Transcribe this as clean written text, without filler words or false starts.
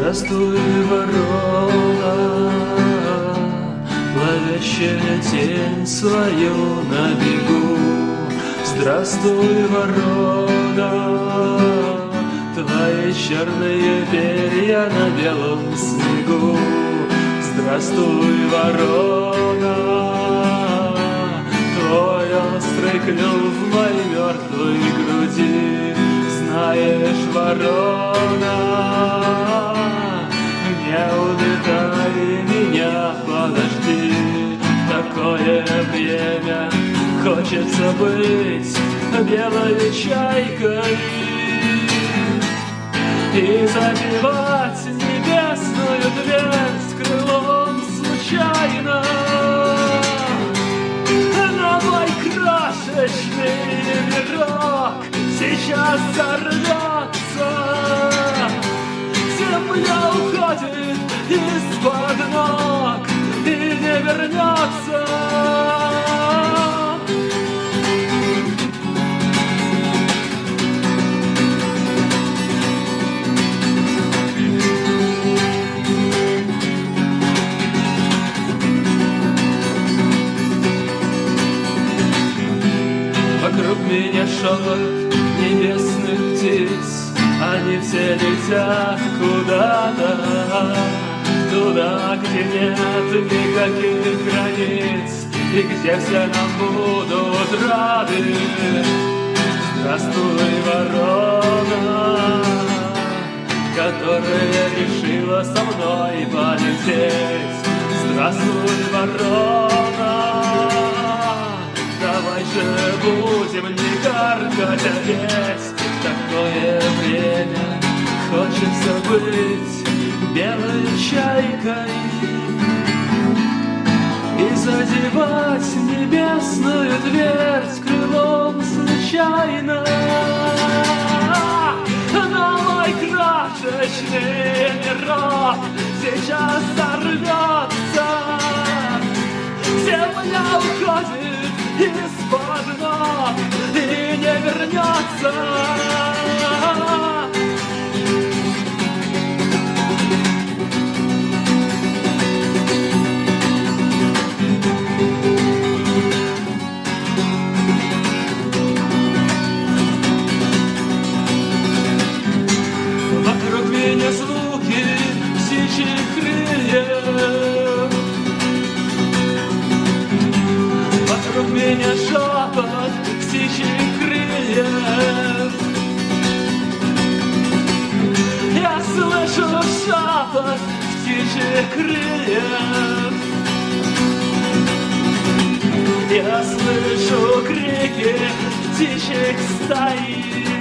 Здравствуй, ворона, ловящая тень свою на бегу. Здравствуй, ворона, твои черные перья на белом снегу. Здравствуй, ворона, твой острый клюв в моей мертвой груди. Знаешь, ворона, не улетай меня, подожди. Такое время хочется быть белой чайкой и забивать небесную дверь с крылом случайно. Но мой крошечный мирок сейчас сорвется. Земля уходит из-под ног и не вернется. Вокруг меня шепот небесных птиц, они все летят куда-то, туда, где нет никаких границ и где все нам будут рады. Здравствуй, ворона, которая решила со мной полететь. Здравствуй, ворона, давай же будем не каркать, а петь. Такое время хочется быть белой чайкой и задевать небесную дверь с крылом случайно. Но мой крошечный мирок сейчас сорвется. Земля уходит из-под ног и не вернется. Вокруг меня звуки птичьих крыльев, вокруг меня шепот птичьих крыльев. Я слышу шепот птичьих крыльев. Я слышу крики птичьих стаи.